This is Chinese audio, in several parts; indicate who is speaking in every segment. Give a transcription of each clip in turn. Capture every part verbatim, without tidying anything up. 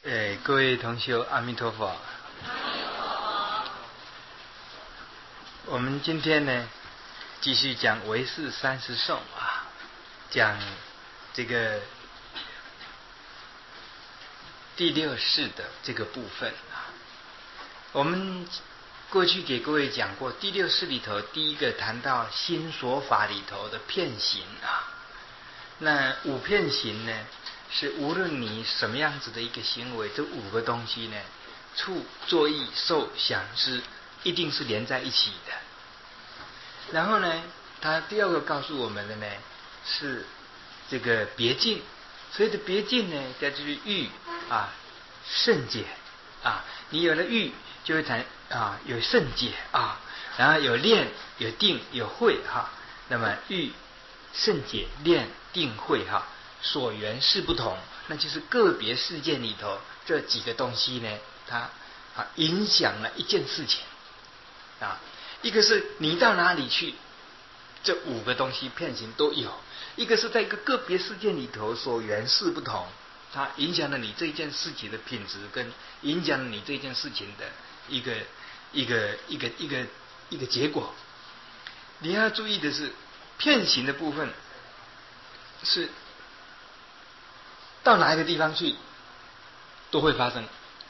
Speaker 1: 诶，各位同修，阿弥陀佛。阿
Speaker 2: 弥陀佛。
Speaker 1: 我们今天呢，继续讲唯识三十颂啊，讲这个第六识的这个部分啊。我们过去给各位讲过，第六识里头第一个谈到心所法里头的遍行啊。那五遍行呢，是无论你什么样子的一个行为，这五个东西呢，触、作、意、受、想、知，一定是连在一起的。然后呢，他第二个告诉我们的呢，是这个别境。所以的别境呢，在这里欲啊、胜解啊，你有了欲，就会谈啊有胜解啊，然后有练、有定、有慧哈、啊。那么欲、胜解、练、定、慧哈、啊，所缘是不同，那就是个别事件里头这几个东西呢，它啊影响了一件事情啊。一个是你到哪里去，这五个东西遍行都有；一个是在一个个别事件里头所缘事不同，它影响了你这件事情的品质，跟影响了你这件事情的一个一个一个一个一个结果。你要注意的是，遍行的部分是到哪一个地方去都会发生。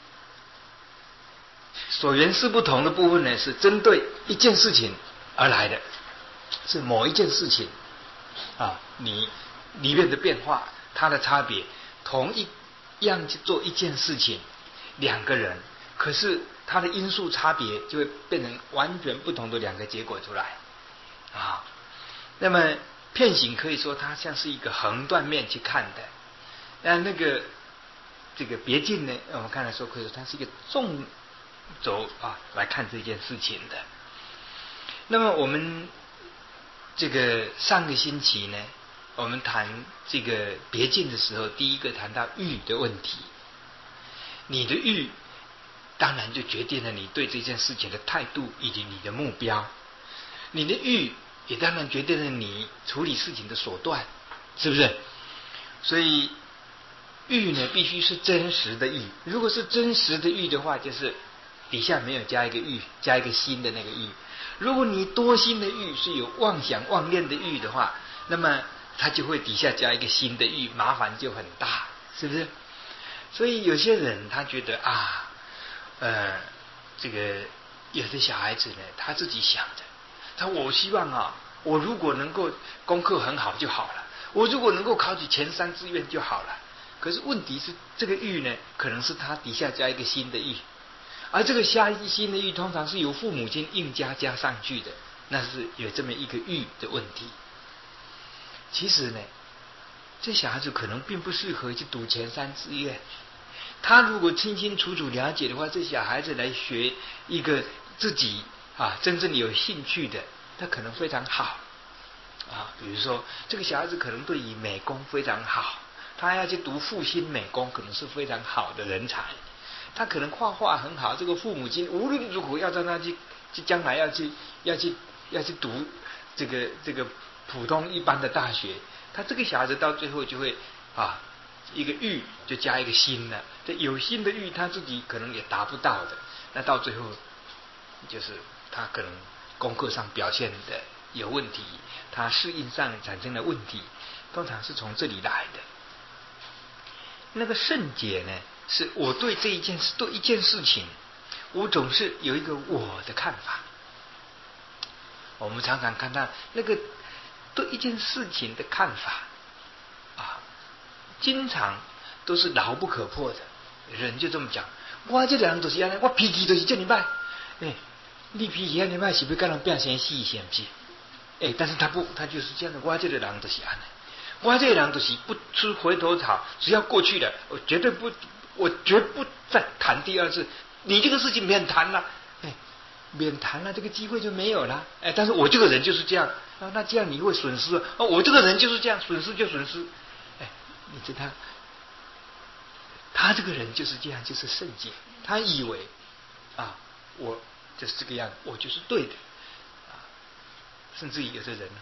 Speaker 1: 所缘事不同的部分呢，是针对一件事情而来的，是某一件事情啊，你里面的变化，它的差别，同一样去做一件事情，两个人，可是它的因素差别就会变成完全不同的两个结果出来啊。那么遍行可以说它像是一个横断面去看的，那那个这个别境呢，我们看来说可以说它是一个纵轴啊来看这件事情的。那么我们这个上个星期呢，我们谈这个别境的时候，第一个谈到欲的问题。你的欲当然就决定了你对这件事情的态度以及你的目标，你的欲也当然决定了你处理事情的手段，是不是？所以欲呢必须是真实的欲，如果是真实的欲的话，就是底下没有加一个欲，加一个心的那个欲。如果你多心的欲是有妄想妄念的欲的话，那么它就会底下加一个心的欲，麻烦就很大，是不是？所以有些人他觉得啊，呃，这个有的小孩子呢，他自己想的，他我希望啊，我如果能够功课很好就好了，我如果能够考取前三志愿就好了。可是问题是，这个欲呢，可能是他底下加一个新的欲，而这个下一新的欲通常是由父母亲硬加加上去的，那是有这么一个欲的问题。其实呢，这小孩子可能并不适合去读前三志愿。他如果清清楚楚了解的话，这小孩子来学一个自己啊真正有兴趣的，他可能非常好啊。比如说，这个小孩子可能对于美工非常好，他要去读复兴美工，可能是非常好的人才。他可能画画很好，这个父母亲无论如何要让他去，去将来要去要去要去读这个这个普通一般的大学，他这个小孩子到最后就会啊。一个欲就加一个心了，这有心的欲他自己可能也达不到的，那到最后就是他可能功课上表现的有问题，他适应上产生了问题，通常是从这里来的。那个胜解呢，是我对这一件事对一件事情，我总是有一个我的看法。我们常常看到那个对一件事情的看法啊，经常都是牢不可破的。人就这么讲，我这个人就是这样，我脾气就是这么坏。哎，你脾气这么坏，是不是跟人变成死是不是？哎，但是他不，他就是这样的。我这个人就是这样的，我这个人就是不吃回头草，只要过去了，我绝对不，我绝不再谈第二次。你这个事情免谈了，哎，免谈了，这个机会就没有了。哎，但是我这个人就是这样啊，那这样你会损失啊。我这个人就是这样，损失就损失。哎，你知道，他这个人就是这样，就是圣洁。他以为啊，我就是这个样，我就是对的啊。甚至于有的人呢，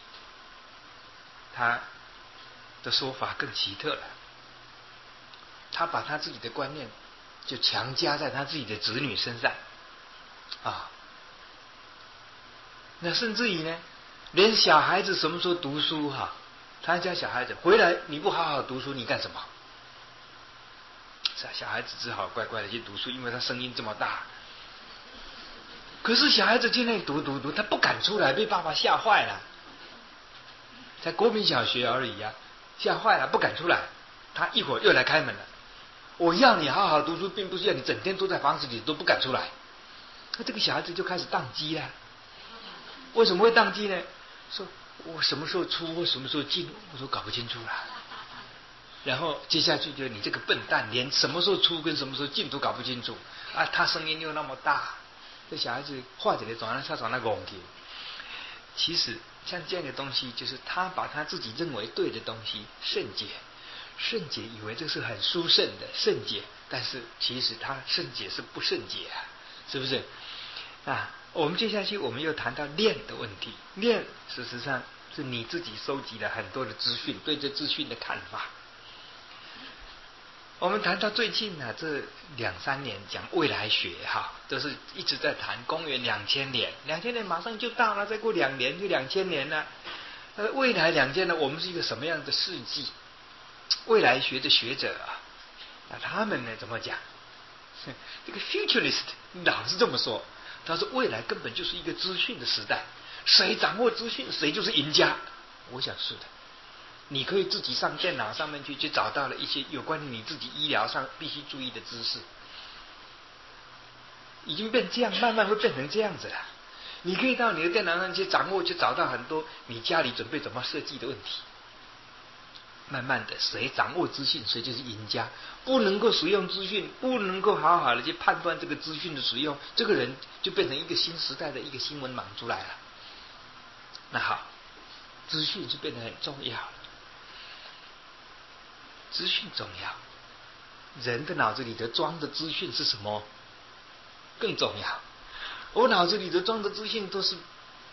Speaker 1: 他的说法更奇特了。 他把他自己的观念就强加在他自己的子女身上啊。那甚至于呢，连小孩子什么时候读书哈、啊，他家小孩子回来你不好好读书，你干什么？是啊，小孩子只好乖乖的去读书，因为他声音这么大。可是小孩子进来读读读，他不敢出来，被爸爸吓坏了。在国民小学而已啊，吓坏了，不敢出来。他一会儿又来开门了。我要你好好读书，并不是要你整天都在房子里都不敢出来。那这个小孩子就开始宕机了。为什么会宕机呢？说我什么时候出，或什么时候进，我都搞不清楚了。然后接下去就你这个笨蛋，连什么时候出跟什么时候进都搞不清楚啊！他声音又那么大，这小孩子画起来转来他转那拱去。其实像这样的东西，就是他把他自己认为对的东西圣洁，圣洁以为这是很殊胜的圣洁，但是其实他圣洁是不圣洁啊，是不是？啊，我们接下去我们又谈到练的问题。练事实上是你自己收集了很多的资讯，对这资讯的看法。我们谈到最近呢、啊，这两三年讲未来学哈，都是一直在谈公元两千年，两千年马上就到了，再过两年就两千年了。呃，未来两千呢，我们是一个什么样的世纪？未来学的学者啊，那他们呢怎么讲？这个 futurist 老是这么说，他说未来根本就是一个资讯的时代，谁掌握资讯，谁就是赢家。我想是的。你可以自己上电脑上面去，去找到了一些有关于你自己医疗上必须注意的知识，已经变这样，慢慢会变成这样子了。你可以到你的电脑上去掌握，去找到很多你家里准备怎么设计的问题。慢慢的，谁掌握资讯，谁就是赢家。不能够使用资讯，不能够好好的去判断这个资讯的使用，这个人就变成一个新时代的一个新闻盲出来了。那好，资讯就变得很重要了。资讯重要，人的脑子里头装的资讯是什么？更重要。我脑子里头装的资讯都是，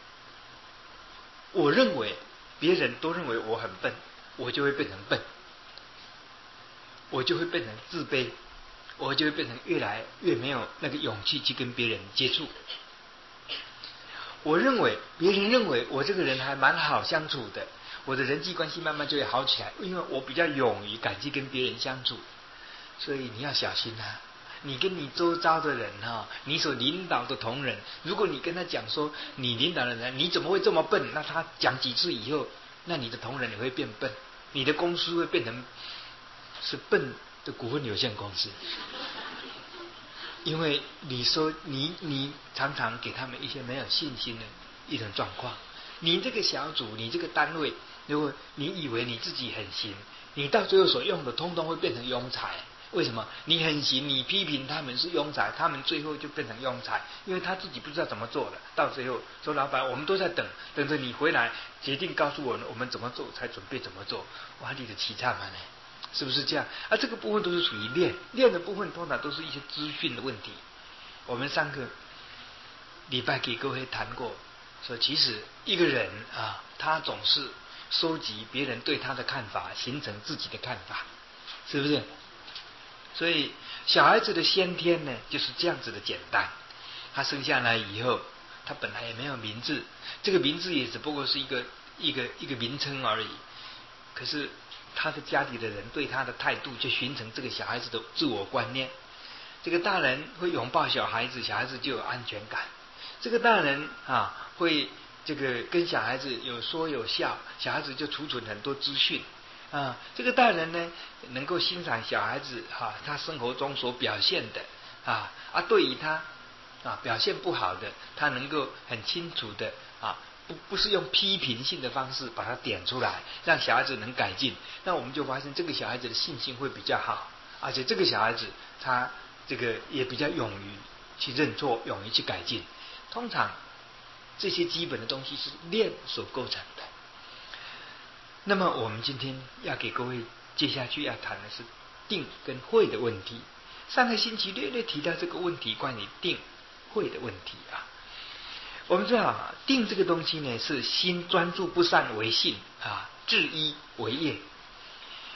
Speaker 1: 我认为别人都认为我很笨，我就会变成笨，我就会变成自卑，我就会变成越来越没有那个勇气去跟别人接触。我认为别人认为我这个人还蛮好相处的，我的人际关系慢慢就会好起来，因为我比较勇于敢去跟别人相处。所以你要小心啊，你跟你周遭的人哈，你所领导的同仁，如果你跟他讲说你领导的人你怎么会这么笨，那他讲几次以后，那你的同仁也会变笨，你的公司会变成是笨的股份有限公司。因为你说你你常常给他们一些没有信心的一种状况，你这个小组，你这个单位，如果你以为你自己很行，你到最后所用的通通会变成庸才。为什么？你很行，你批评他们是庸才，他们最后就变成庸才，因为他自己不知道怎么做了，到最后说老板，我们都在等，等着你回来决定告诉我们我们怎么做，才准备怎么做。哇，你的凄惨嘛呢？是不是这样？啊，这个部分都是属于练，练的部分通常都是一些资讯的问题。我们上个礼拜给各位谈过，说其实一个人啊，他总是收集别人对他的看法，形成自己的看法，是不是？所以小孩子的先天呢，就是这样子的简单。他生下来以后，他本来也没有名字，这个名字也只不过是一个一个一个名称而已。可是他的家里的人对他的态度，就形成这个小孩子的自我观念。这个大人会拥抱小孩子，小孩子就有安全感。这个大人啊，会这个跟小孩子有说有笑，小孩子就储存很多资讯啊。这个大人呢，能够欣赏小孩子哈、啊，他生活中所表现的啊啊，对于他啊表现不好的，他能够很清楚的啊。不不是用批评性的方式把它点出来，让小孩子能改进，那我们就发现这个小孩子的信心会比较好，而且这个小孩子他这个也比较勇于去认错，勇于去改进。通常这些基本的东西是练所构成的。那么我们今天要给各位接下去要谈的是定跟慧的问题。上个星期略略提到这个问题，关于定慧的问题啊。我们知道啊，定这个东西呢，是心专注不善为性啊，制一为业。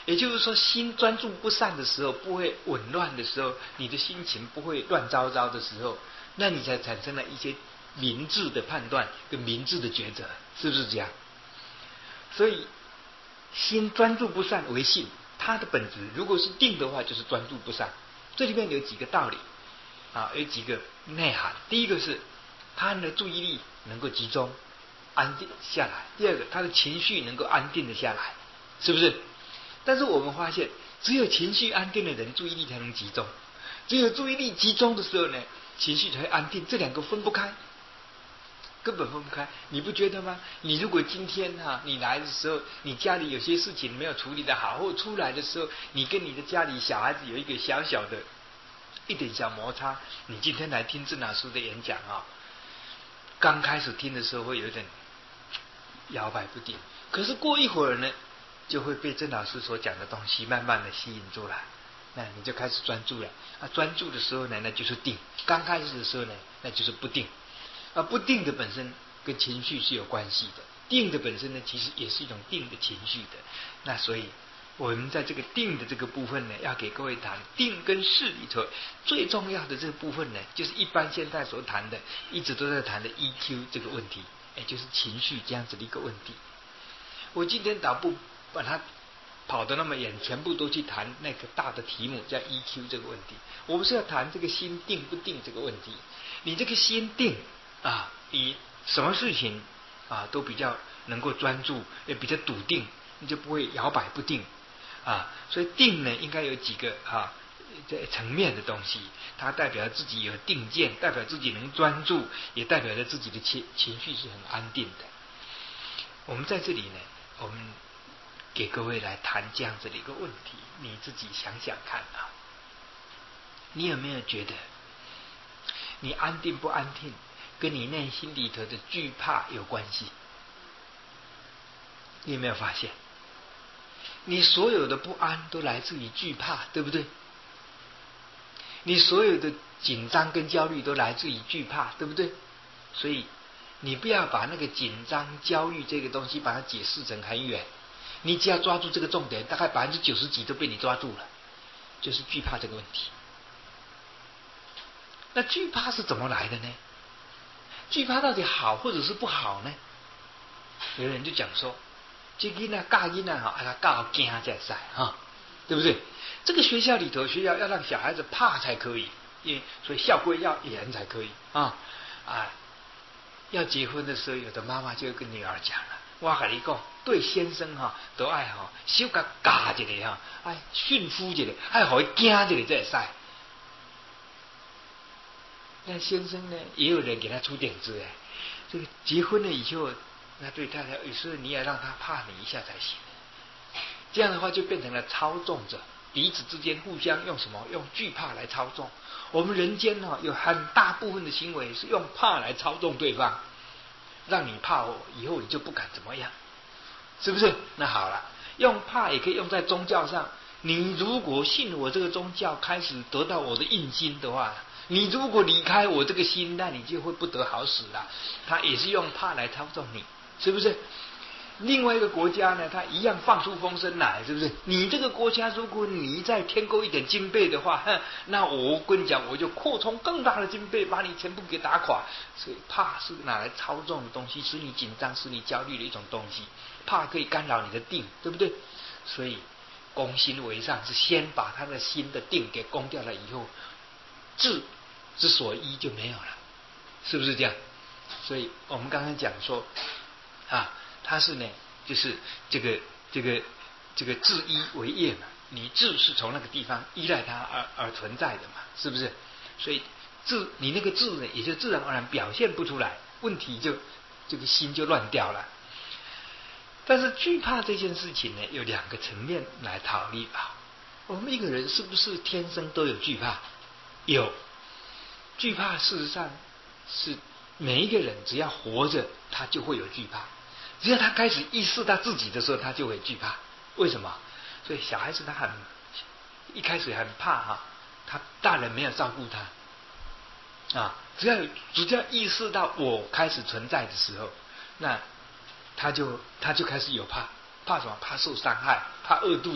Speaker 1: 也就是说，心专注不善的时候，不会紊乱的时候，你的心情不会乱糟糟的时候，那你才产生了一些明智的判断跟明智的抉择，是不是这样？所以，心专注不善为性，它的本质如果是定的话，就是专注不善。这里面有几个道理啊，有几个内涵。第一个是，他的注意力能够集中、安定下来；第二个，他的情绪能够安定的下来，是不是？但是我们发现，只有情绪安定的人，注意力才能集中；只有注意力集中的时候呢，情绪才会安定。这两个分不开，根本分不开。你不觉得吗？你如果今天哈、啊，你来的时候，你家里有些事情没有处理得好，或出来的时候，你跟你的家里小孩子有一个小小的一点小摩擦，你今天来听郑老师的演讲啊，刚开始听的时候会有点摇摆不定，可是过一会儿呢，就会被郑老师所讲的东西慢慢的吸引住了，那你就开始专注了。啊，专注的时候呢，那就是定；刚开始的时候呢，那就是不定。啊，不定的本身跟情绪是有关系的，定的本身呢，其实也是一种定的情绪的。那所以，我们在这个定的这个部分呢，要给各位谈定跟事里头最重要的这个部分呢，就是一般现在所谈的，一直都在谈的 E Q 这个问题，也就是情绪这样子的一个问题。我今天倒不把它跑得那么远，全部都去谈那个大的题目叫 E Q 这个问题。我们是要谈这个心定不定这个问题。你这个心定啊，你什么事情啊都比较能够专注，也比较笃定，你就不会摇摆不定啊。所以定呢，应该有几个啊这层面的东西，它代表自己有定见，代表自己能专注，也代表着自己的情情绪是很安定的。我们在这里呢，我们给各位来谈这样子的一个问题，你自己想想看啊，你有没有觉得你安定不安定跟你内心里头的惧怕有关系？你有没有发现，你所有的不安都来自于惧怕，对不对？你所有的紧张跟焦虑都来自于惧怕，对不对？所以你不要把那个紧张焦虑这个东西把它解释成很远，你只要抓住这个重点，大概百分之九十几都被你抓住了，就是惧怕这个问题。那惧怕是怎么来的呢？惧怕到底好或者是不好呢？有人就讲说，这囡仔教囡仔哈，啊他教惊才使哈，对不对？这个学校里头，学校要让小孩子怕才可以，因为所以校规要严才可以啊啊！要结婚的时候，有的妈妈就会跟女儿讲了，我跟你讲，对先生哈都爱哈，小甲教一个哈，爱驯服一个，爱互伊惊一个才会使。那先生呢，也有人给他出点子哎，这个结婚了以后，那对太太有时候你也让他怕你一下才行。这样的话就变成了操纵者，彼此之间互相用什么？用惧怕来操纵。我们人间呢、哦，有很大部分的行为是用怕来操纵对方，让你怕我，以后你就不敢怎么样，是不是？那好了，用怕也可以用在宗教上。你如果信我这个宗教，开始得到我的印心的话，你如果离开我这个心，那你就会不得好死了。他也是用怕来操纵你，是不是？另外一个国家呢，他一样放出风声来，是不是？你这个国家，如果你再添购一点军备的话，哼，那我跟你讲，我就扩充更大的军备，把你全部给打垮。所以怕是拿来操纵的东西，使你紧张、使你焦虑的一种东西。怕可以干扰你的定，对不对？所以攻心为上，是先把他的心的定给攻掉了以后，智之所依就没有了，是不是这样？所以我们刚刚讲说啊。它是呢，就是这个这个这个自依为业嘛，你自是从那个地方依赖它而而存在的嘛，是不是？所以自你那个自呢，也就自然而然表现不出来，问题就这个心就乱掉了。但是惧怕这件事情呢，有两个层面来讨论吧。我们一个人是不是天生都有惧怕？有，惧怕事实上是每一个人只要活着，他就会有惧怕。只要他开始意识到自己的时候，他就会惧怕。为什么？所以小孩子他很一开始很怕哈，他大人没有照顾他啊。只要只要意识到我开始存在的时候，那他就他就开始有怕，怕什么？怕受伤害，怕饿肚子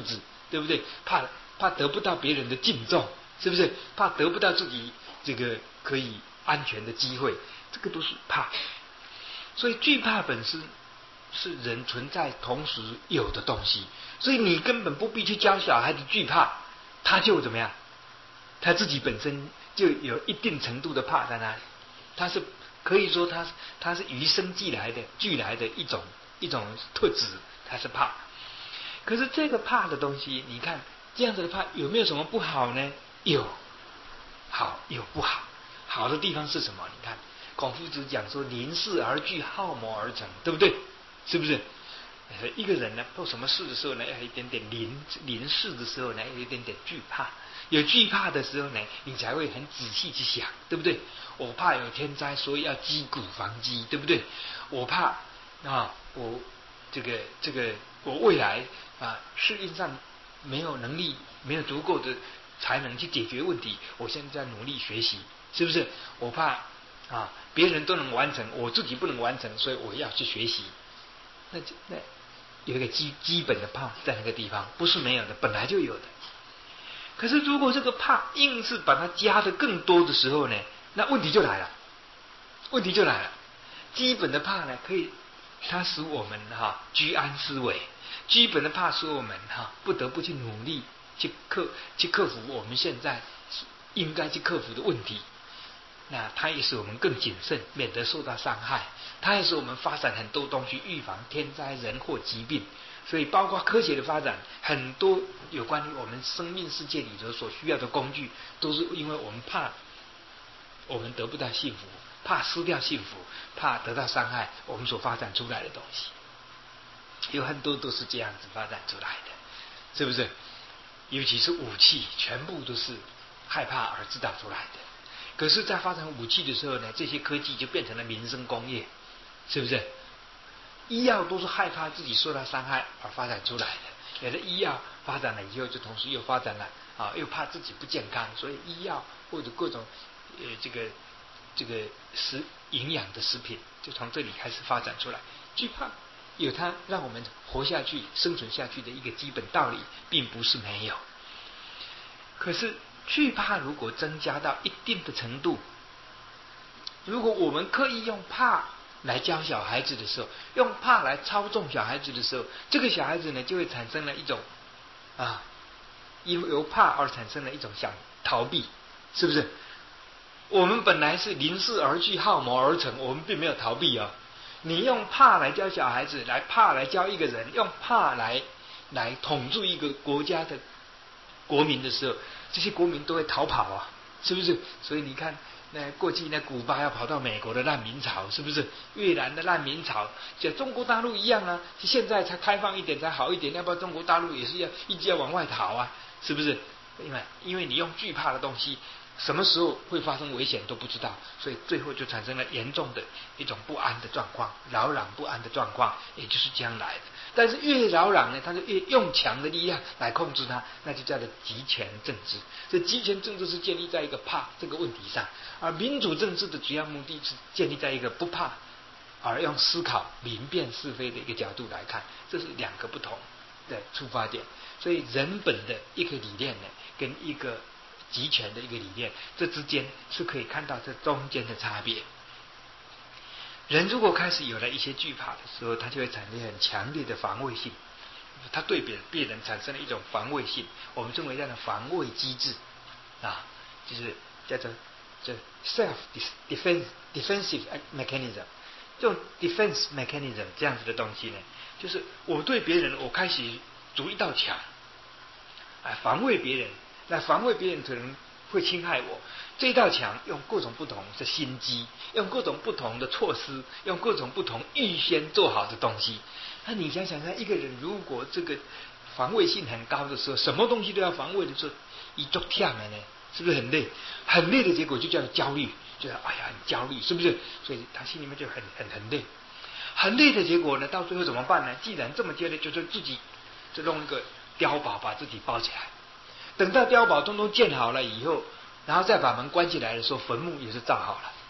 Speaker 1: 对不对？怕怕得不到别人的敬重，是不是？怕得不到自己这个可以安全的机会，这个都是怕。所以惧怕本身是人存在同时有的东西，所以你根本不必去教小孩子惧怕，他就怎么样？他自己本身就有一定程度的怕在那里，他是可以说他他是与生俱来的俱来的一种一种特质，他是怕。可是这个怕的东西，你看这样子的怕有没有什么不好呢？有，好有不好。好的地方是什么？你看孔夫子讲说临事而惧，好谋而成，对不对？是不是？一个人呢做什么事的时候呢，要有一点点临临事的时候呢，有一点点惧怕。有惧怕的时候呢，你才会很仔细去想，对不对？我怕有天灾，所以要积谷防饥，对不对？我怕啊，我这个这个我未来啊，适应上没有能力，没有足够的才能去解决问题，我现在努力学习，是不是？我怕啊，别人都能完成，我自己不能完成，所以我要去学习。那那有一个基基本的怕在那个地方，不是没有的，本来就有的。可是如果这个怕硬是把它加的更多的时候呢，那问题就来了，问题就来了。基本的怕呢，可以它使我们哈、啊、居安思危；基本的怕使我们哈、啊、不得不去努力去克去克服我们现在应该去克服的问题。那它也使我们更谨慎，免得受到伤害。它也使我们发展很多东西，预防天灾人祸疾病。所以包括科学的发展，很多有关于我们生命世界里头所需要的工具，都是因为我们怕我们得不到幸福，怕失掉幸福，怕得到伤害，我们所发展出来的东西，有很多都是这样子发展出来的，是不是？尤其是武器，全部都是害怕而制造出来的。可是，在发展武器的时候呢，这些科技就变成了民生工业，是不是？医药都是害怕自己受到伤害而发展出来的，有的医药发展了以后，就同时又发展了啊，又怕自己不健康，所以医药或者各种呃这个这个食营养的食品，就从这里开始发展出来。惧怕有它让我们活下去、生存下去的一个基本道理，并不是没有。可是惧怕如果增加到一定的程度，如果我们刻意用怕来教小孩子的时候，用怕来操纵小孩子的时候，这个小孩子呢就会产生了一种啊，因由怕而产生了一种想逃避，是不是？我们本来是临事而惧，好谋而成，我们并没有逃避啊。你用怕来教小孩子，来怕来教一个人，用怕来来统治一个国家的国民的时候，这些国民都会逃跑啊，是不是？所以你看。那过去那古巴要跑到美国的难民潮，是不是？越南的难民潮，像中国大陆一样啊，现在才开放一点才好一点，要不然中国大陆也是要一直要往外逃啊，是不是？因为因为你用惧怕的东西，什么时候会发生危险都不知道，所以最后就产生了严重的一种不安的状况，扰攘不安的状况，也就是这样来的。但是越扰攘呢，他就越用强的力量来控制它，那就叫做集权政治。这集权政治是建立在一个怕这个问题上，而民主政治的主要目的是建立在一个不怕，而用思考明辨是非的一个角度来看，这是两个不同的出发点。所以人本的一个理念呢，跟一个集权的一个理念，这之间是可以看到这中间的差别。人如果开始有了一些惧怕的时候，他就会产生很强烈的防卫性，他对别别人产生了一种防卫性，我们称为这样的防卫机制啊，就是叫做叫 self defense defensive mechanism。这种 defense mechanism 这样子的东西呢，就是我对别人我开始筑一道墙，来防卫别人，来防卫别人可能会侵害我。这道墙用各种不同的心机，用各种不同的措施，用各种不同预先做好的东西。那你想想看，一个人如果这个防卫性很高的时候，什么东西都要防卫的时候，一做跳了呢，是不是很累？很累的结果就叫做焦虑，就哎呀很焦虑，是不是？所以他心里面就很很很累。很累的结果呢，到最后怎么办呢？既然这么接累，就是自己就弄一个碉堡把自己包起来。等到碉堡通通建好了以后，然后再把门关起来的时候，坟墓也是造好了，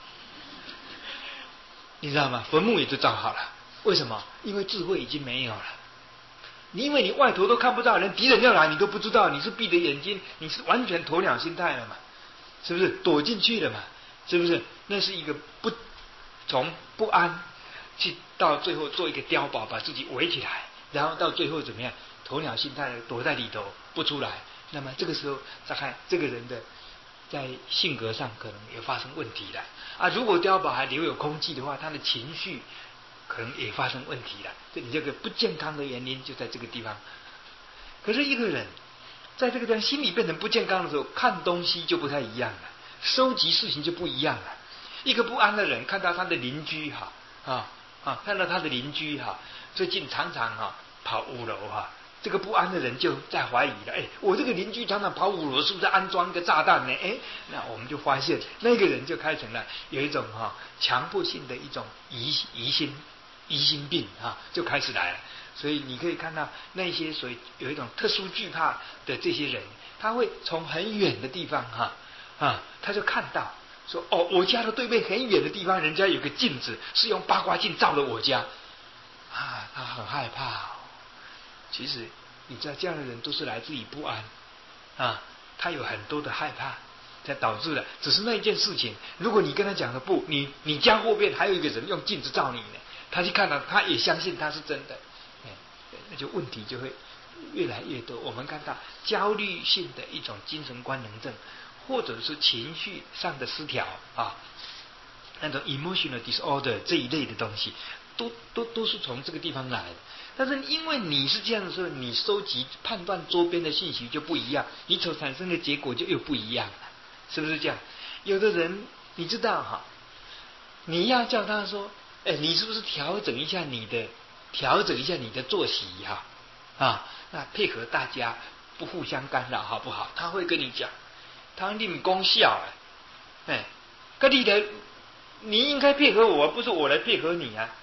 Speaker 1: 你知道吗？坟墓也就造好了。为什么？因为智慧已经没有了， 你因为你外头都看不到，连敌人要来你都不知道，你是闭着眼睛，你是完全鸵鸟心态了嘛？是不是躲进去了嘛？是不是？那是一个不从不安去到最后做一个碉堡，把自己围起来，然后到最后怎么样？鸵鸟心态躲在里头不出来。那么这个时候再看这个人的在性格上可能也发生问题了啊！如果碉堡还留有空气的话，他的情绪可能也发生问题了。这你这个不健康的原因就在这个地方。可是一个人在这个地方心理变成不健康的时候，看东西就不太一样了，收集事情就不一样了。一个不安的人看到他的邻居哈啊啊，看到他的邻居哈，最近常常哈跑五楼哈。这个不安的人就在怀疑了，哎，我这个邻居常常跑五楼，是不是安装个炸弹呢？哎，那我们就发现那个人就开成了有一种哈、哦、强迫性的一种疑疑心疑心病啊，就开始来了。所以你可以看到那些所以有一种特殊惧怕的这些人，他会从很远的地方哈 啊, 啊，他就看到说，哦，我家的对面很远的地方，人家有个镜子是用八卦镜照的我家啊，他很害怕、哦。其实你知道这样的人都是来自于不安啊，他有很多的害怕才导致的。只是那一件事情，如果你跟他讲的不，你你家后面还有一个人用镜子照你呢，他去看到他也相信他是真的，那就问题就会越来越多。我们看到焦虑性的一种精神官能症，或者是情绪上的失调啊，那种 emotional disorder 这一类的东西，都都都是从这个地方来的。但是因为你是这样的时候，你收集判断周边的信息就不一样，你所产生的结果就又不一样了，是不是这样？有的人你知道哈，你要叫他说，哎，你是不是调整一下你的调整一下你的作息哈啊？那配合大家不互相干扰好不好？他会跟你讲，他你们功效哎，哎，跟你的你应该配合我，不是我来配合你啊。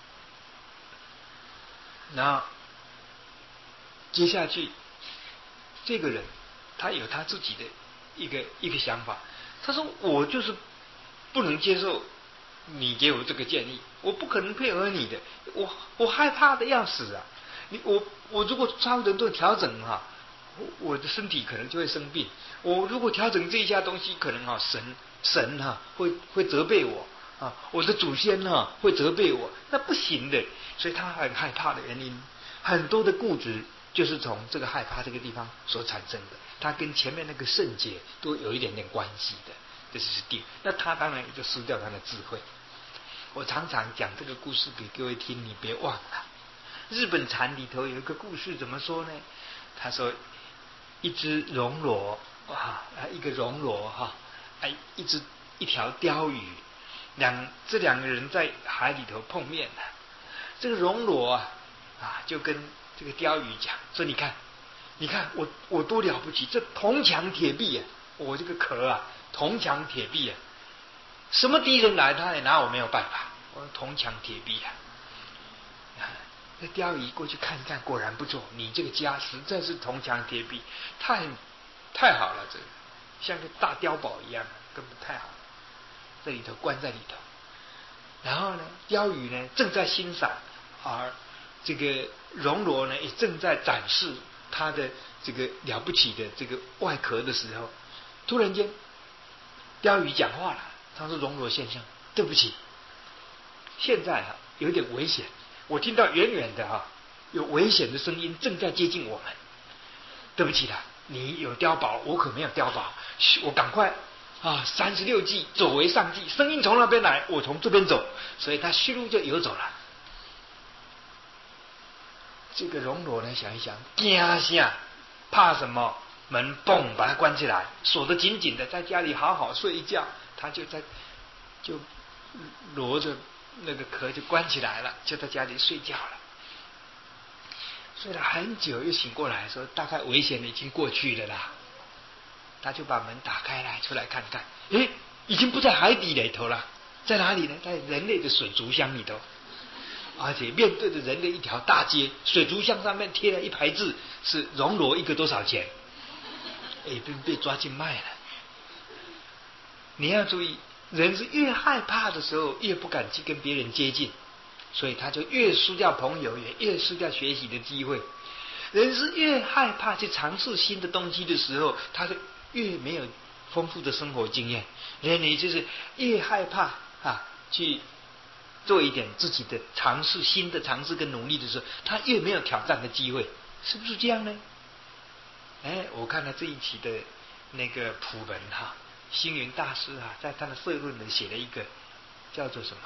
Speaker 1: 然后接下去，这个人他有他自己的一个一个想法，他说我就是不能接受你给我这个建议，我不可能配合你的，我我害怕的要死啊！你我我如果超人都调整哈、啊，我我的身体可能就会生病。我如果调整这一下东西，可能哈、啊、神神哈、啊、会会责备我啊，我的祖先哈、啊、会责备我，那不行的。所以他很害怕的原因，很多的固执就是从这个害怕这个地方所产生的。他跟前面那个圣洁都有一点点关系的，这就是第。那他当然也就失掉他的智慧。我常常讲这个故事给各位听，你别忘了。日本禅里头有一个故事，怎么说呢？他说，一只熔螺啊，一个熔螺哈，哎，一只一条鲷鱼，两这两个人在海里头碰面了。这个熔螺啊啊，就跟这个鲷鱼讲说：“你看，你看我我多了不起，这铜墙铁壁啊，我这个壳啊，铜墙铁壁啊，什么敌人来他也拿我没有办法，我铜墙铁壁啊。”那鲷鱼过去看一看，果然不错，你这个家实在是铜墙铁壁，太太好了，这个像个大碉堡一样，根本太好了，这里头关在里头。然后呢，鲷鱼呢正在欣赏，而这个熔螺呢也正在展示它的这个了不起的这个外壳的时候，突然间，鲷鱼讲话了，他说：“熔螺先生，对不起，现在哈、啊、有点危险，我听到远远的哈、啊、有危险的声音正在接近我们，对不起啦，你有碉堡，我可没有碉堡，我赶快。”啊，三十六计，走为上计。声音从那边来，我从这边走，所以他虚路就游走了。这个熔螺呢，想一想，惊吓，怕什么？门嘣，把它关起来，锁得紧紧的，在家里好好睡一觉。他就在就螺着那个壳就关起来了，就在家里睡觉了。睡了很久，又醒过来说，大概危险已经过去了啦。他就把门打开来，出来看看，诶，已经不在海底里头了，在哪里呢？在人类的水族箱里头，而且面对着人类一条大街，水族箱上面贴了一排字，是熔螺一个多少钱？诶，被被抓进卖了。你要注意，人是越害怕的时候，越不敢去跟别人接近，所以他就越失掉朋友，也越失掉学习的机会。 人是越害怕去尝试新的东西的时候，他就越没有丰富的生活经验。人你就是越害怕啊去做一点自己的尝试、新的尝试跟努力的时候，他越没有挑战的机会，是不是这样呢？哎，我看了这一期的那个普文哈，星云大师啊，在他的社论里写了一个叫做什么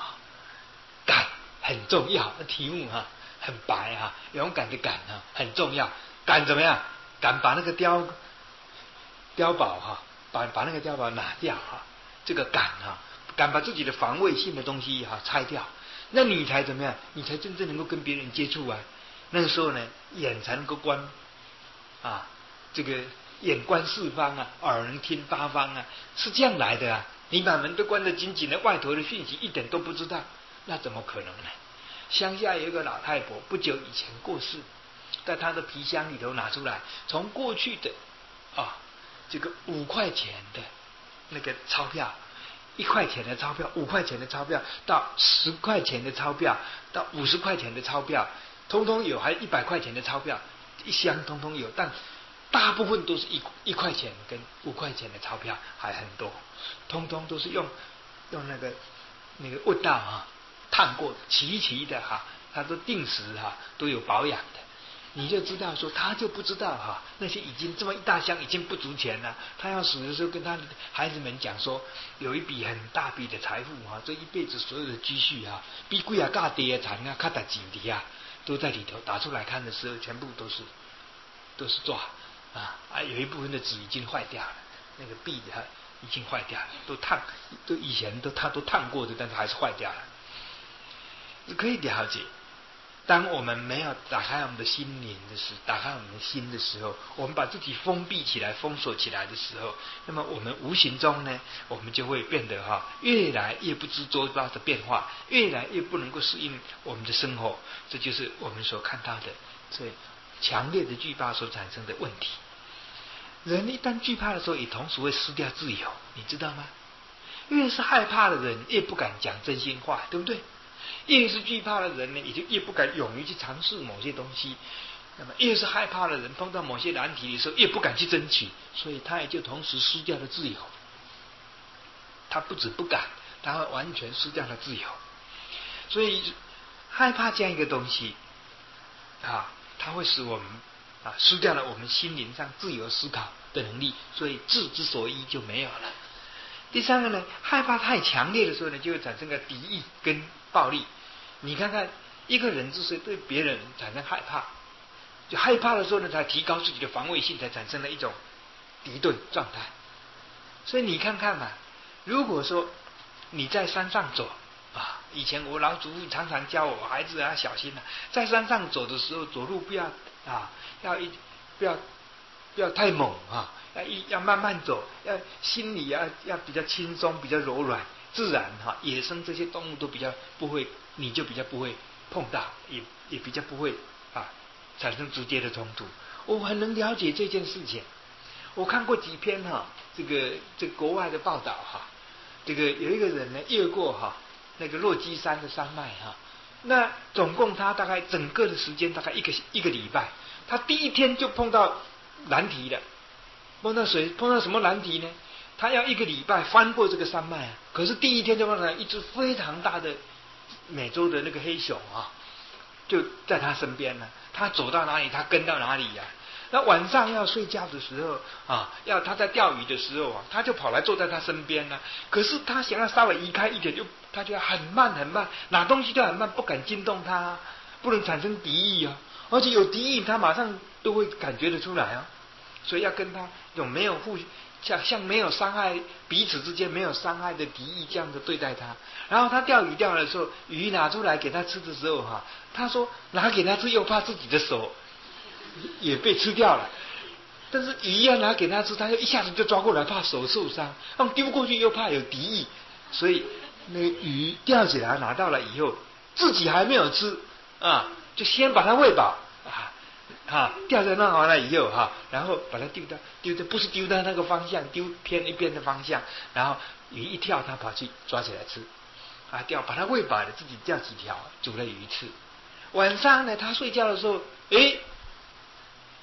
Speaker 1: “敢”很重要的题目哈，很白哈，勇敢的敢哈很重要。敢怎么样？敢把那个碉碉堡哈，把把那个碉堡拿掉哈，这个敢哈，敢把自己的防卫性的东西哈拆掉，那你才怎么样？你才真正能够跟别人接触啊。那个时候呢，眼才能够观啊。这个眼观四方啊，耳能听八方啊，是这样来的啊！你把门都关得紧紧的，外头的讯息一点都不知道，那怎么可能呢？乡下有一个老太婆，不久以前过世，在她的皮箱里头拿出来，从过去的啊这个五块钱的那个钞票，一块钱的钞票，五块钱的钞票，到十块钱的钞票，到五十块钱的钞票，通通有，还有一百块钱的钞票，一箱通通有，但大部分都是一一块钱跟五块钱的钞票，还很多，通通都是用用那个那个味道哈烫过齐齐的哈，它都定时哈都有保养的，你就知道说他就不知道哈，那些已经这么一大箱已经不足钱了，他要死的时候跟他孩子们讲说，有一笔很大笔的财富哈，这一辈子所有的积蓄哈，比贵啊大跌啊产啊卡大几的啊，都在里头，打出来看的时候，全部都是都是抓。啊啊！有一部分的纸已经坏掉了，那个壁哈已经坏掉了，都烫，都以前都它都烫过的，但是还是坏掉了。你可以了解，当我们没有打开我们的心灵的时，打开我们的心的时候，我们把自己封闭起来、封锁起来的时候，那么我们无形中呢，我们就会变得哈越来越不知周遭的变化，越来越不能够适应我们的生活。这就是我们所看到的这强烈的惧怕所产生的问题。人一旦惧怕的时候，也同时会失掉自由，你知道吗？越是害怕的人，越不敢讲真心话，对不对？越是惧怕的人呢，也就越不敢勇于去尝试某些东西。那么，越是害怕的人，碰到某些难题的时候，越不敢去争取，所以他也就同时失掉了自由。他不止不敢，他会完全失掉了自由。所以，害怕这样一个东西啊，它会使我们啊，失掉了我们心灵上自由思考的能力，所以智之所依就没有了。第三个呢，害怕太强烈的时候呢，就会产生个敌意跟暴力。你看看一个人之所以对别人产生害怕，就害怕的时候呢，才提高自己的防卫性，才产生了一种敌对状态。所以你看看嘛，如果说你在山上走啊，以前我老祖父常常教我孩子啊小心啊，在山上走的时候走路不要啊，要一不要不要太猛啊，要一要慢慢走，要心里要要比较轻松，比较柔软，自然哈、啊，野生这些动物都比较不会，你就比较不会碰到，也也比较不会啊产生直接的冲突。我很能了解这件事情，我看过几篇哈、啊，这个这个国外的报道哈、啊，这个有一个人呢越过哈、啊、那个落基山的山脉哈、啊，那总共他大概整个的时间大概一个一个礼拜，他第一天就碰到难题了，碰到谁？碰到什么难题呢？他要一个礼拜翻过这个山脉啊，可是第一天就碰到一只非常大的美洲的那个黑熊啊，就在他身边呢。他走到哪里，他跟到哪里呀、啊。那晚上要睡觉的时候啊，要他在钓鱼的时候啊，他就跑来坐在他身边呢、啊。可是他想要稍微移开一点，就他就要很慢很慢，拿东西都很慢，不敢惊动他，不能产生敌意啊。而且有敌意，他马上都会感觉得出来啊。所以要跟他有没有互像像没有伤害彼此之间没有伤害的敌意这样的对待他。然后他钓鱼钓的时候，鱼拿出来给他吃的时候哈，他说拿给他吃又怕自己的手也被吃掉了，但是鱼要拿给他吃，他就一下子就抓过来，怕手受伤，然后丢过去又怕有敌意，所以那个鱼钓起来拿到了以后，自己还没有吃啊，就先把它喂饱啊。啊，钓在那完了以后哈、啊，然后把它丢到丢的不是丢到那个方向，丢偏一边的方向，然后鱼一跳，他跑去抓起来吃，啊钓把它喂饱了，自己钓几条煮了鱼吃。晚上呢，他睡觉的时候，诶，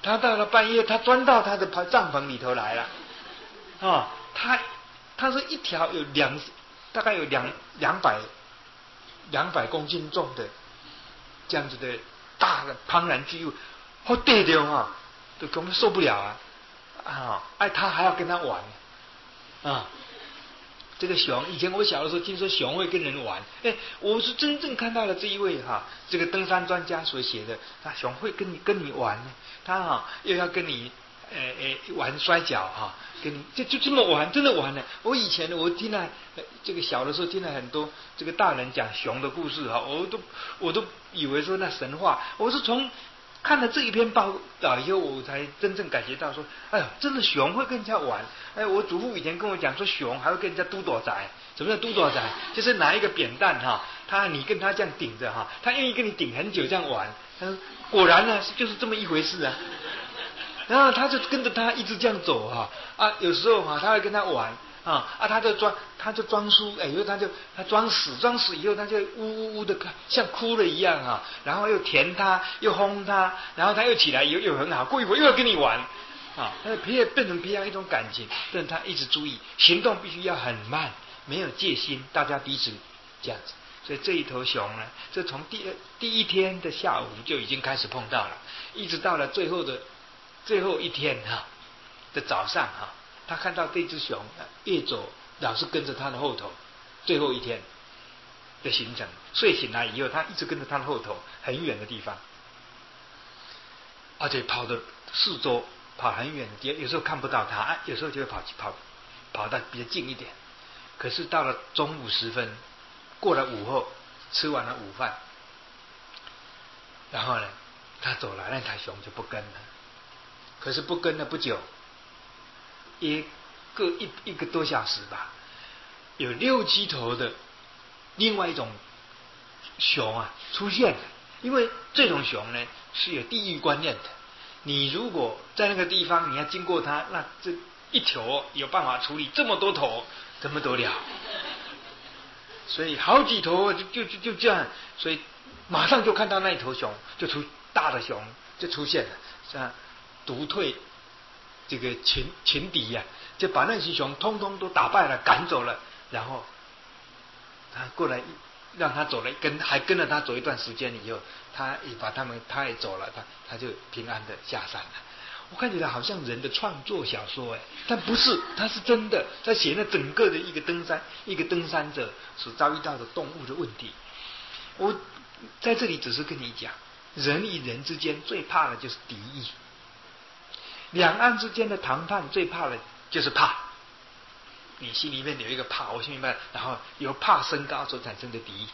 Speaker 1: 他到了半夜，他钻到他的帐篷里头来了，啊，他他是一条有两大概有两两百两百公斤重的这样子的大的庞然巨物，好对的哈，都根本受不了啊啊！哎，他还要跟他玩啊。这个熊，以前我小的时候听说熊会跟人玩，哎，我是真正看到了这一位哈，这个登山专家所写的，他熊会跟你跟你玩呢，他哈又要跟你呃呃玩摔跤哈，跟你就就这么玩，真的玩呢。我以前呢，我听了这个小的时候听了很多这个大人讲熊的故事哈，我都我都以为说那神话，我是从看了这一篇报道以后，我才真正感觉到说，哎呦，真的熊会跟人家玩。哎，我祖父以前跟我讲说，熊还会跟人家嘟躲仔。什么叫嘟躲仔？就是拿一个扁担哈，他你跟他这样顶着哈，他愿意跟你顶很久这样玩。他说果然呢，就是这么一回事啊。然后他就跟着他一直这样走哈啊，有时候哈他会跟他玩。啊啊！他就装，他就装输，哎，以后他就他装死，装死以后他就呜呜呜的，像哭了一样啊。然后又甜他，又哄他，然后他又起来，又又很好，过一会儿又要跟你玩，啊，他培养变成培养一种感情，但他一直注意行动必须要很慢，没有戒心，大家彼此这样子。所以这一头熊呢，这从第第一天的下午就已经开始碰到了，一直到了最后的最后一天哈、啊、的早上哈。啊他看到这只熊越走，老是跟着他的后头。最后一天的行程，睡醒来以后，他一直跟着他的后头，很远的地方，而且跑的四周，跑很远的地方，有时候看不到他，有时候就会跑跑跑到比较近一点。可是到了中午时分，过了午后，吃完了午饭，然后呢，他走了，那条熊就不跟了。可是不跟了不久。也各一一个多小时吧，有六七头的另外一种熊啊出现了。因为这种熊呢是有地域观念的，你如果在那个地方你要经过它，那这一头有办法处理这么多头，怎么得了？所以好几头就就就就这样，所以马上就看到那一头熊就出大的熊就出现了，这样独退。这个群群敌呀、啊，就把那些熊通通都打败了，赶走了，然后他过来让他走了，跟还跟着他走一段时间以后，他也把他们他也走了，他他就平安的下山了。我看起来好像人的创作小说哎，但不是，他是真的在写那整个的一个登山一个登山者所遭遇到的动物的问题。我在这里只是跟你讲，人与人之间最怕的就是敌意。两岸之间的谈判最怕的就是怕，你心里面有一个怕，我心里面，然后由怕升高所产生的敌意。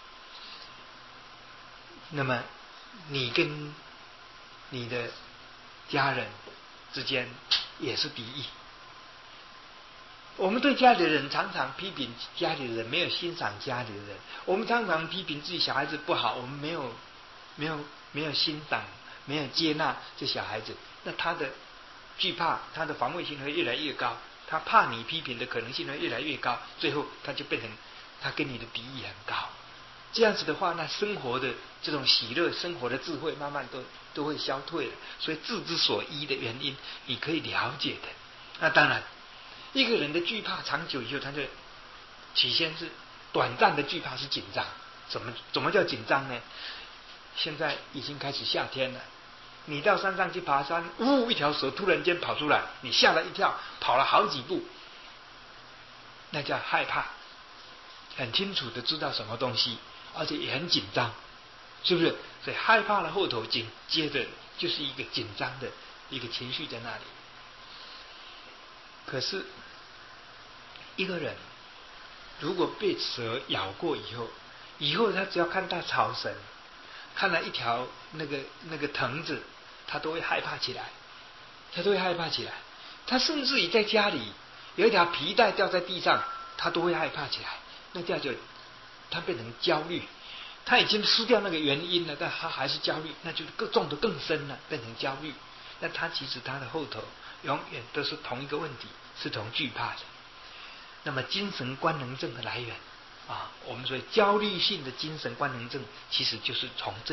Speaker 1: 那么你跟你的家人之间也是敌意。我们对家里的人常常批评家里的人，没有欣赏家里的人。我们常常批评自己小孩子不好，我们没有没有没有欣赏，没有接纳这小孩子，那他的惧怕，他的防卫性会越来越高，他怕你批评的可能性会越来越高，最后他就变成他跟你的敌意很高。这样子的话，那生活的这种喜乐，生活的智慧，慢慢都都会消退了。所以志之所依的原因，你可以了解的。那当然，一个人的惧怕长久以后，他就起先是短暂的惧怕是紧张。怎么怎么叫紧张呢？现在已经开始夏天了。你到山上去爬山，呜，一条蛇突然间跑出来，你吓了一跳，跑了好几步，那叫害怕，很清楚的知道什么东西，而且也很紧张，是不是？所以害怕的后头紧接着就是一个紧张的一个情绪在那里。可是一个人如果被蛇咬过以后，以后他只要看到草绳，看到一条那个那个藤子，他都会害怕起来，他都会害怕起来。他甚至于在家里有一条皮带掉在地上，他都会害怕起来。那这样就他变成焦虑，他已经失掉那个原因了，但他还是焦虑，那就更重的更深了，变成焦虑。那他其实他的后头永远都是同一个问题，是同惧怕的。那么精神官能症的来源啊，我们说焦虑性的精神官能症，其实就是从这里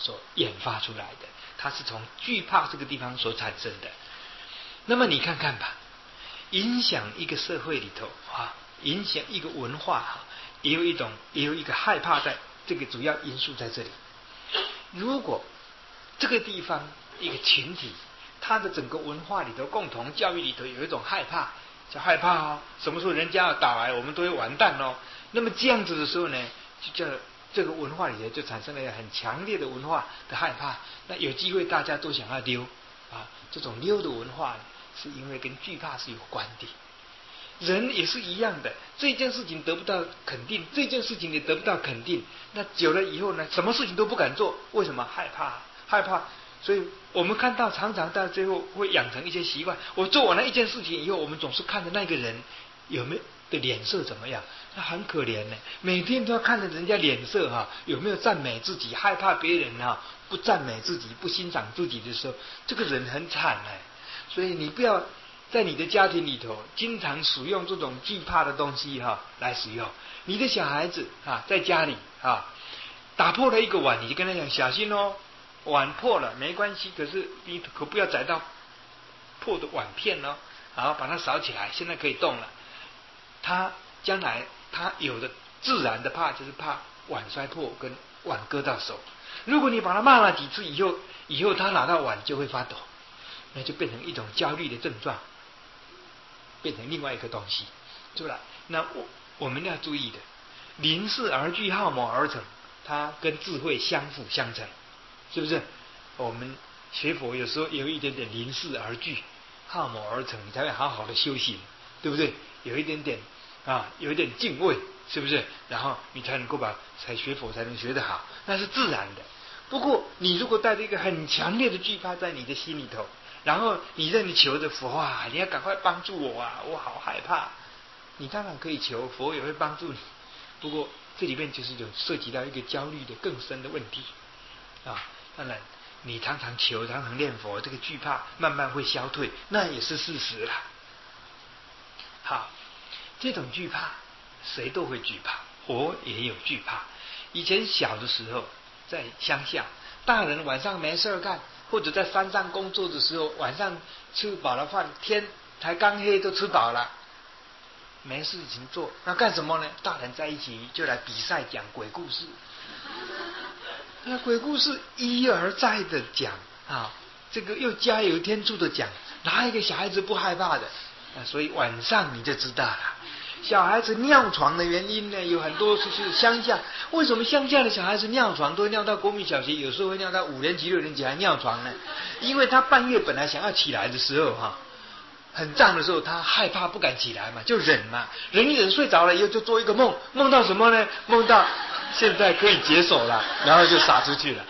Speaker 1: 所研发出来的，它是从惧怕这个地方所产生的。那么你看看吧，影响一个社会里头啊，影响一个文化啊，也有一种也有一个害怕在这个主要因素在这里。如果这个地方一个群体，它的整个文化里头、共同教育里头有一种害怕，叫害怕哦，什么时候人家要打来，我们都会完蛋哦。那么这样子的时候呢，就叫这个文化里头就产生了一个很强烈的文化的害怕。那有机会大家都想要溜啊，这种溜的文化是因为跟惧怕是有关的。人也是一样的，这件事情得不到肯定，这件事情也得不到肯定，那久了以后呢，什么事情都不敢做，为什么？害怕，害怕。所以我们看到常常到最后会养成一些习惯，我做完了一件事情以后，我们总是看着那个人有没有的脸色怎么样，那很可怜呢，每天都要看着人家脸色哈、啊，有没有赞美自己，害怕别人啊不赞美自己，不欣赏自己的时候，这个人很惨呢。所以你不要在你的家庭里头经常使用这种惧怕的东西哈、啊、来使用。你的小孩子啊在家里啊打破了一个碗，你就跟他讲小心哦，碗破了没关系，可是你可不要踩到破的碗片哦，好把它扫起来，现在可以动了。他将来他有的自然的怕就是怕碗摔破跟碗割到手。如果你把他骂了几次以后，以后他拿到碗就会发抖，那就变成一种焦虑的症状，变成另外一个东西出来。那我我们要注意的，临事而惧，好谋而成，它跟智慧相辅相成，是不是？我们学佛有时候有一点点临事而惧，好谋而成，你才会好好的修行，对不对？有一点点啊，有一点敬畏，是不是？然后你才能够把才学佛才能学得好，那是自然的。不过你如果带着一个很强烈的惧怕在你的心里头，然后你在你求着佛啊，你要赶快帮助我啊，我好害怕。你当然可以求，佛也会帮助你。不过这里面就是有涉及到一个焦虑的更深的问题啊。当然，你常常求，常常念佛，这个惧怕慢慢会消退，那也是事实了。好，这种惧怕谁都会惧怕，我也有惧怕。以前小的时候在乡下，大人晚上没事干，或者在山上工作的时候，晚上吃饱了饭，天才刚黑都吃饱了，没事情做，那干什么呢？大人在一起就来比赛讲鬼故事，那鬼故事一而再的讲啊，这个又加油添醋的讲，哪一个小孩子不害怕的？啊，所以晚上你就知道了。小孩子尿床的原因呢，有很多就是乡下。为什么乡下的小孩子尿床都会尿到国民小学，有时候会尿到五年级、六年级还尿床呢？因为他半夜本来想要起来的时候哈、啊，很胀的时候，他害怕不敢起来嘛，就忍嘛，忍一忍睡着了以后就做一个梦，梦到什么呢？梦到现在可以解手了，然后就撒出去了。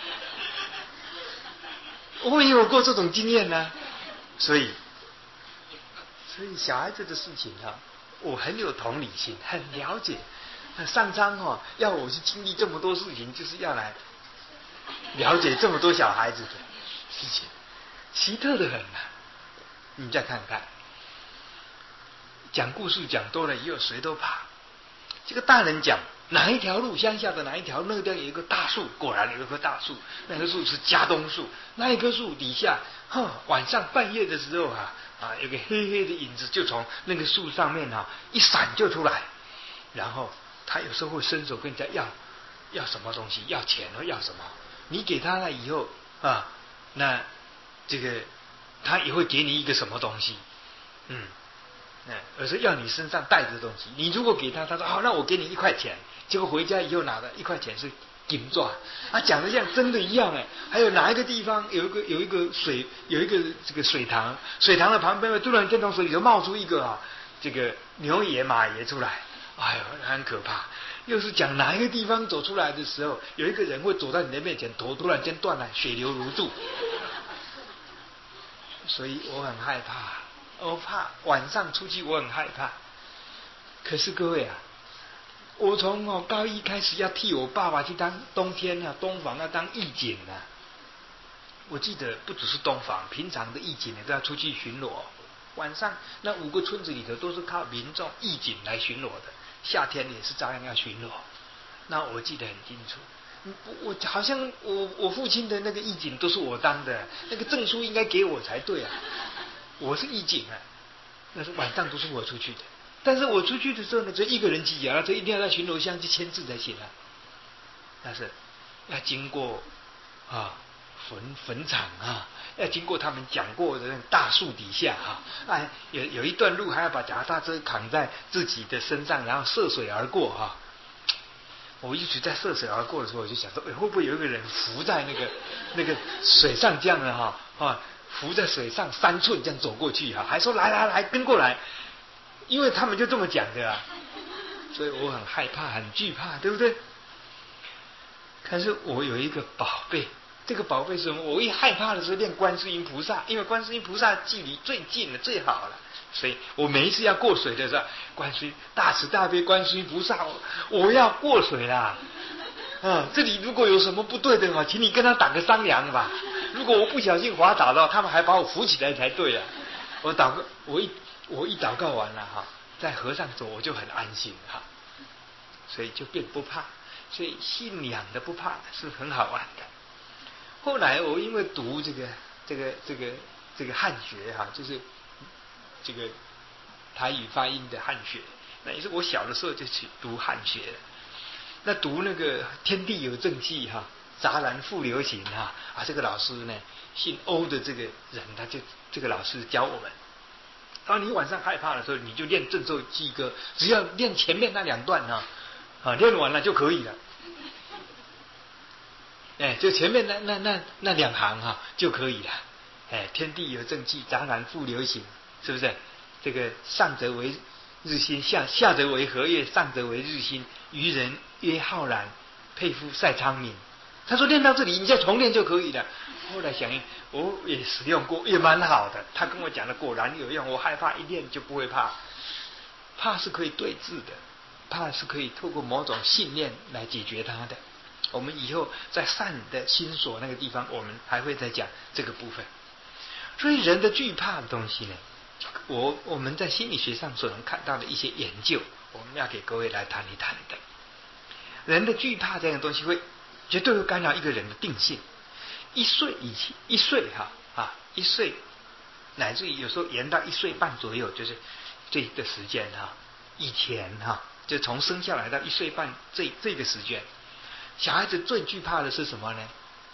Speaker 1: 我也有过这种经验呢、啊，所以，所以小孩子的事情哈、啊。我很有同理心，很了解。上苍哦，要我去经历这么多事情，就是要来了解这么多小孩子的事情，奇特的很啊！你再看看，讲故事讲多了以后，谁都怕。这个大人讲哪一条路，乡下的哪一条，那个地方有一个大树，果然有一棵大树，那棵树是家东树，那一棵树底下，哈，晚上半夜的时候啊。啊，有个黑黑的影子就从那个树上面啊一闪就出来，然后他有时候会伸手跟人家要要什么东西，要钱或要什么，你给他了以后啊，那这个他也会给你一个什么东西，嗯，嗯，而是要你身上带着东西。你如果给他，他说好、哦，那我给你一块钱，结果回家以后拿的一块钱是金钻，啊，讲的像真的一样哎。还有哪一个地方有一个有一个水有一个这个水塘，水塘的旁边突然间从水里头冒出一个啊这个牛爷马爷出来，哎呦很可怕。又是讲哪一个地方走出来的时候，有一个人会走在你的面前，头突然间断了，血流如注。所以我很害怕，我怕晚上出去，我很害怕。可是各位啊。我从哦高一开始要替我爸爸去当冬天啊东房要当义警啊，我记得不只是东房，平常的义警呢都要出去巡逻。晚上那五个村子里头都是靠民众义警来巡逻的，夏天也是照样要巡逻。那我记得很清楚， 我好像我我父亲的那个义警都是我当的，那个证书应该给我才对啊，我是义警啊，那是晚上都是我出去的，但是我出去的时候呢，只有一个人骑脚踏车，一定要在巡逻箱去签字才行啊，但是要经过啊坟坟场啊，要经过他们讲过的那大树底下啊，哎，有有一段路还要把脚踏车扛在自己的身上，然后涉水而过哈、啊。我一直在涉水而过的时候，我就想说，哎，会不会有一个人浮在那个那个水上这样的哈啊，浮在水上三寸这样走过去哈、啊，还说来来来跟过来，因为他们就这么讲的啊，所以我很害怕，很惧怕，对不对？可是我有一个宝贝，这个宝贝是什么？我一害怕的时候念观世音菩萨，因为观世音菩萨距离最近了，最好了。所以我每一次要过水的时候，观世音大慈大悲观世音菩萨，我我要过水啦。嗯，这里如果有什么不对的话，请你跟他打个商量吧。如果我不小心滑倒了，他们还把我扶起来才对啊。我祷告，我一我一祷告完了哈，在河上走我就很安心哈，所以就变不怕。所以信仰的不怕是很好玩的。后来我因为读这个这个这个这个汉学哈，就是这个台语发音的汉学，那也是我小的时候就去读汉学了。那读那个天地有正气哈，杂然复流行哈啊，这个老师呢姓欧的这个人，他就这个老师教我们，当你晚上害怕的时候，你就练正咒记歌，只要练前面那两段哈啊，练完了就可以了。哎，就前面那那那那两行哈、啊、就可以了。哎，天地有正气，杂然复流行，是不是？这个上则为日新，下下则为和月，上则为日新。愚人曰浩然，佩服赛昌明。他说练到这里，你再重练就可以了。后来想，我也使用过，也蛮好的。他跟我讲的果然有用。我害怕一练就不会怕，怕是可以对治的，怕是可以透过某种信念来解决它的。我们以后在善的心所那个地方，我们还会再讲这个部分。所以人的惧怕的东西呢，我我们在心理学上所能看到的一些研究，我们要给各位来谈一谈的。人的惧怕这样的东西会绝对会干扰一个人的定性。一岁以前，一岁哈啊，一岁乃至于有时候延到一岁半左右，就是这个时间哈，以前哈，就从生下来到一岁半这这个时间。小孩子最惧怕的是什么呢？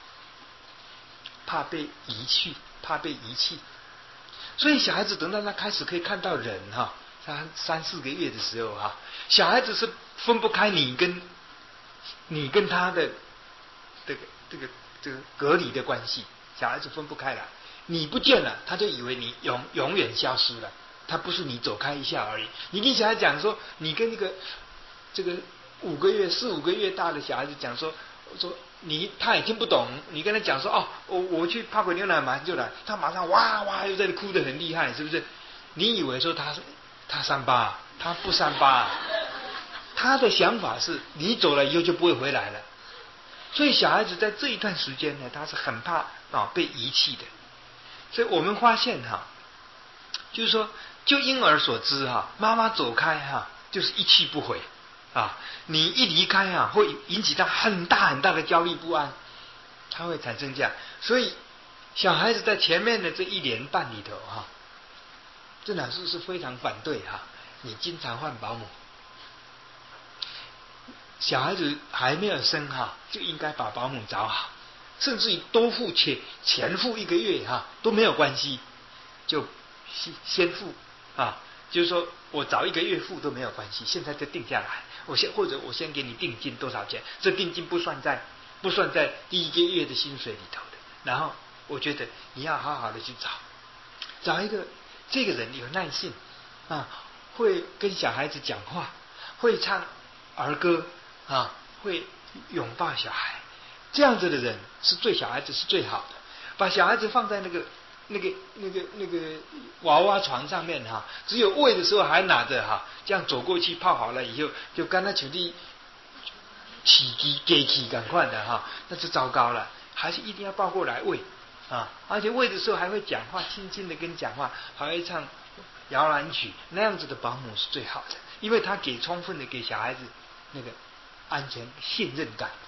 Speaker 1: 怕被遗弃，怕被遗弃。所以小孩子等到他开始可以看到人哈，三三四个月的时候哈，小孩子是分不开你跟你跟他的这个这个这个隔离的关系，小孩子分不开了。你不见了，他就以为你永永远消失了，他不是你走开一下而已。你跟小孩讲说，你跟这个这个。五个月、四五个月大的小孩子讲说，说你他也听不懂，你跟他讲说哦，我我去泡个牛奶马上就来，他马上哇哇又在那哭得很厉害，是不是？你以为说他他三八，他不三八，他的想法是你走了以后就不会回来了。所以小孩子在这一段时间呢，他是很怕啊被遗弃的。所以我们发现哈，就是说就婴儿所知哈，妈妈走开哈，就是一去不回。啊，你一离开啊，会引起他很大很大的焦虑不安，他会产生这样。所以小孩子在前面的这一年半里头哈、啊，这老师是非常反对哈、啊，你经常换保姆。小孩子还没有生哈、啊，就应该把保姆找好，甚至于多付钱，钱付一个月哈、啊、都没有关系，就先先付啊。就是说我早一个月付都没有关系，现在就定下来，我先或者我先给你定金多少钱，这定金不算在不算在第一个月的薪水里头的。然后我觉得你要好好的去找，找一个这个人有耐性啊，会跟小孩子讲话，会唱儿歌啊，会拥抱小孩，这样子的人是对小孩子是最好的。把小孩子放在那个。那个、那个、那个娃娃床上面哈，只有喂的时候还拿着哈，这样走过去泡好了以后，就跟他球地起鸡给起赶快的哈，那就糟糕了。还是一定要抱过来喂啊，而且喂的时候还会讲话，轻轻的跟讲话，还会唱摇篮曲，那样子的保姆是最好的，因为他给充分的给小孩子那个安全信任感。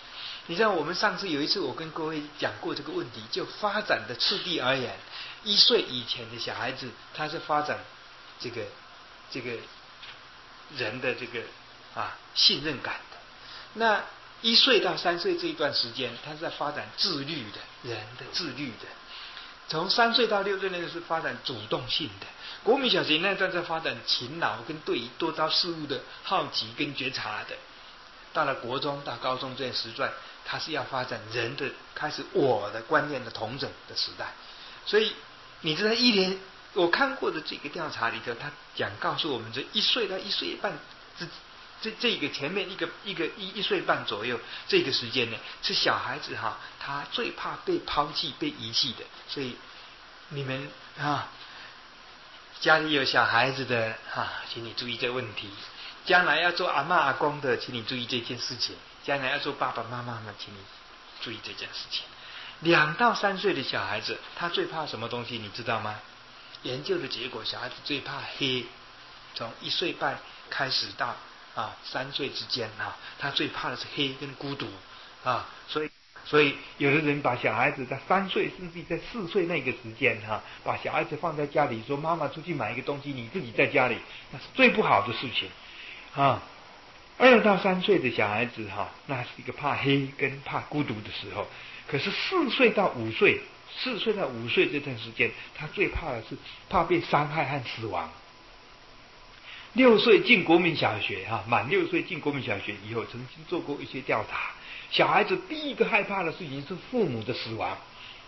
Speaker 1: 你知道我们上次有一次我跟各位讲过这个问题，就发展的次第而言，一岁以前的小孩子他是发展这个这个人的这个啊信任感的，那一岁到三岁这一段时间，他是在发展自律的人的自律的。从三岁到六岁那个是发展主动性的，国民小学那段在发展勤劳跟对多招事物的好奇跟觉察的。到了国中到高中这些时段，它是要发展人的开始我的观念的统整的时代。所以你知道一年我看过的这个调查里头，他讲告诉我们，这一岁到一岁半之这这个前面一个一个一一岁半左右这个时间呢，是小孩子哈他最怕被抛弃被遗弃的。所以你们啊家里有小孩子的啊，请你注意这个问题。将来要做阿嬷阿公的，请你注意这件事情；将来要做爸爸妈妈的，请你注意这件事情。两到三岁的小孩子，他最怕什么东西？你知道吗？研究的结果，小孩子最怕黑。从一岁半开始到啊三岁之间啊，他最怕的是黑跟孤独啊。所以，所以有的人把小孩子在三岁甚至在四岁那个时间哈、啊，把小孩子放在家里，说妈妈出去买一个东西，你自己在家里，那是最不好的事情。啊，二到三岁的小孩子哈、啊，那是一个怕黑跟怕孤独的时候。可是四岁到五岁，四岁到五岁这段时间，他最怕的是怕被伤害和死亡。六岁进国民小学哈、啊，满六岁进国民小学以后，曾经做过一些调查，小孩子第一个害怕的事情是父母的死亡。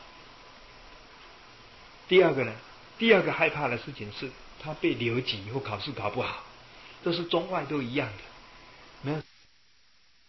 Speaker 1: 第二个呢，第二个害怕的事情是他被留级或考试考不好。这是中外都一样的。